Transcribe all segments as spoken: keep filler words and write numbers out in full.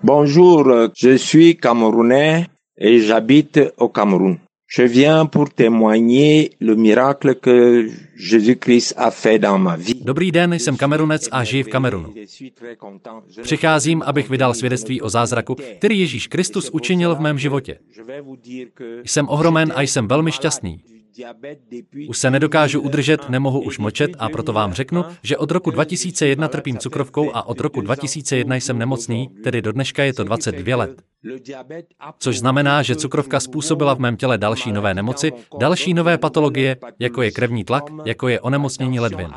Bonjour, je suis Camerounais et j'habite au Cameroun. Je viens pour témoigner le miracle que Jésus-Christ a fait dans ma vie. Dobrý den, jsem Kamerunec a žiji v Kamerunu. Přicházím, abych vydal svědectví o zázraku, který Ježíš Kristus učinil v mém životě. Jsem ohromen a jsem velmi šťastný. Už se nedokážu udržet, nemohu už mlčet a proto vám řeknu, že od roku dva tisíce jedna trpím cukrovkou a od roku dva tisíce jedna jsem nemocný, tedy do dneška je to dvacet dvě let. Což znamená, že cukrovka způsobila v mém těle další nové nemoci, další nové patologie, jako je krevní tlak, jako je onemocnění ledvin.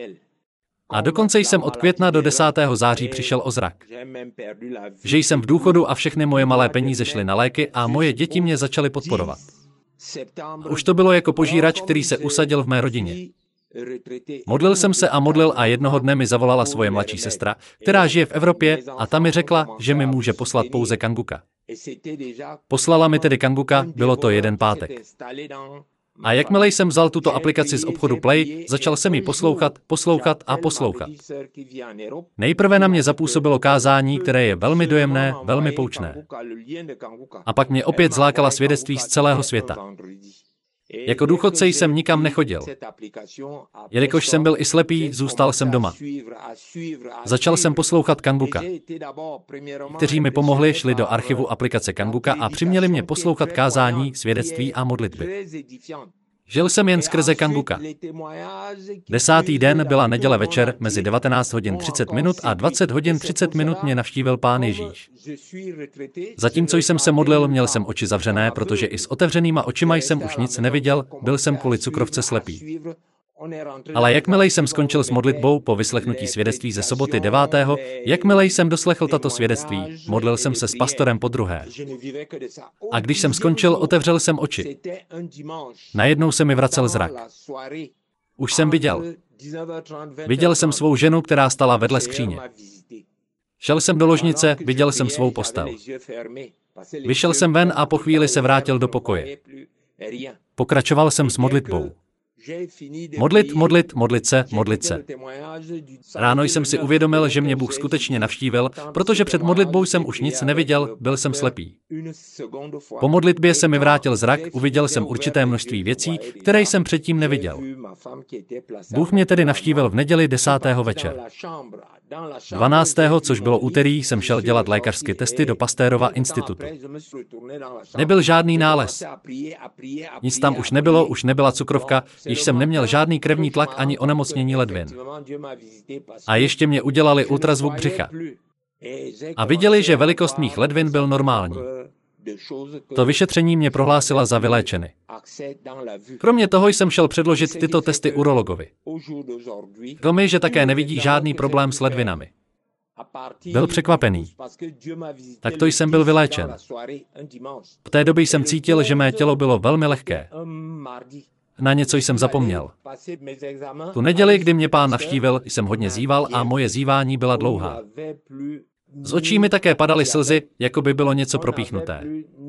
A dokonce jsem od května do desátého září přišel o zrak. Že jsem v důchodu a všechny moje malé peníze šly na léky a moje děti mě začaly podporovat. Už to bylo jako požírač, který se usadil v mé rodině. Modlil jsem se a modlil a jednoho dne mi zavolala svoje mladší sestra, která žije v Evropě, a ta mi řekla, že mi může poslat pouze kanguka. Poslala mi tedy kanguka, bylo to jeden pátek. A jakmile jsem vzal tuto aplikaci z obchodu Play, začal jsem ji poslouchat, poslouchat a poslouchat. Nejprve na mě zapůsobilo kázání, které je velmi dojemné, velmi poučné. A pak mě opět zlákala svědectví z celého světa. Jako důchodce jsem nikam nechodil. Jelikož jsem byl i slepý, zůstal jsem doma. Začal jsem poslouchat kanguka. Kteří mi pomohli, šli do archivu aplikace kanguka a přiměli mě poslouchat kázání, svědectví a modlitby. Žil jsem jen skrze kanguka. Desátý den byla neděle večer, mezi devatenáct hodin třicet minut a dvacet hodin třicet minut mě navštívil Pán Ježíš. Zatímco jsem se modlil, měl jsem oči zavřené, protože i s otevřenýma očima jsem už nic neviděl, byl jsem kvůli cukrovce slepý. Ale jakmile jsem skončil s modlitbou po vyslechnutí svědectví ze soboty devátého jakmile jsem doslechl tato svědectví, modlil jsem se s pastorem podruhé. A když jsem skončil, otevřel jsem oči. Najednou se mi vracel zrak. Už jsem viděl. Viděl jsem svou ženu, která stala vedle skříně. Šel jsem do ložnice, viděl jsem svou postel. Vyšel jsem ven a po chvíli se vrátil do pokoje. Pokračoval jsem s modlitbou. Modlit, modlit, modlit se, modlit se. Ráno jsem si uvědomil, že mě Bůh skutečně navštívil, protože před modlitbou jsem už nic neviděl, byl jsem slepý. Po modlitbě se mi vrátil zrak, uviděl jsem určité množství věcí, které jsem předtím neviděl. Bůh mě tedy navštívil v neděli desátého večer. dvanáctého, což bylo úterý, jsem šel dělat lékařské testy do Pasteurova institutu. Nebyl žádný nález. Nic tam už nebylo, už nebyla cukrovka, již jsem neměl žádný krevní tlak ani onemocnění ledvin. A ještě mě udělali ultrazvuk břicha. A viděli, že velikost mých ledvin byl normální. To vyšetření mě prohlásila za vyléčeny. Kromě toho jsem šel předložit tyto testy urologovi. Kromě, že také nevidí žádný problém s ledvinami. Byl překvapený. Takto jsem byl vyléčen. V té době jsem cítil, že mé tělo bylo velmi lehké. Na něco jsem zapomněl. Tu neděli, kdy mě Pán navštívil, jsem hodně zíval a moje zívání byla dlouhá. Z očí mi také padaly slzy, jako by bylo něco propíchnuté.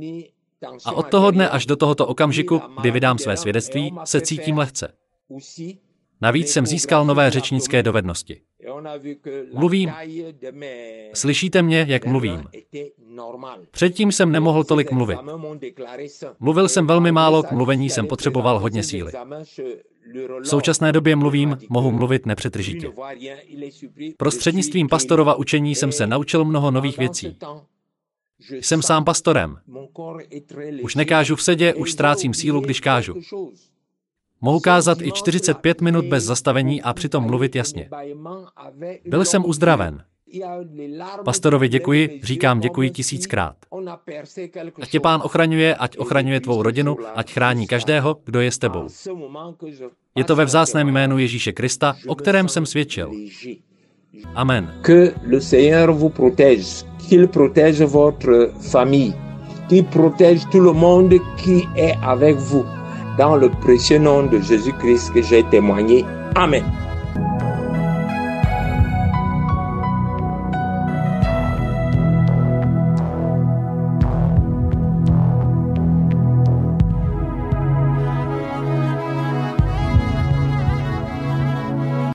A od toho dne až do tohoto okamžiku, kdy vydám své svědectví, se cítím lehce. Navíc jsem získal nové řečnické dovednosti. Mluvím. Slyšíte mě, jak mluvím? Předtím jsem nemohl tolik mluvit. Mluvil jsem velmi málo, k mluvení jsem potřeboval hodně síly. V současné době mluvím, mohu mluvit nepřetržitě. Prostřednictvím pastorova učení jsem se naučil mnoho nových věcí. Jsem sám pastorem. Už nekážu v sedě, už ztrácím sílu, když kážu. Mohu kázat i čtyřicet pět minut bez zastavení a přitom mluvit jasně. Byl jsem uzdraven. Pastorovi děkuji, říkám děkuji tisíckrát. Ať tě Pán ochraňuje, ať ochraňuje tvou rodinu, ať chrání každého, kdo je s tebou. Je to ve vzácném jménu Ježíše Krista, o kterém jsem svědčil. Amen. Que le Seigneur vous protège, qu'il protège votre famille, qu'il protège tout le monde qui est avec vous. Dans le précieux nom de Jésus-Christ que j'ai témoigné. Amen.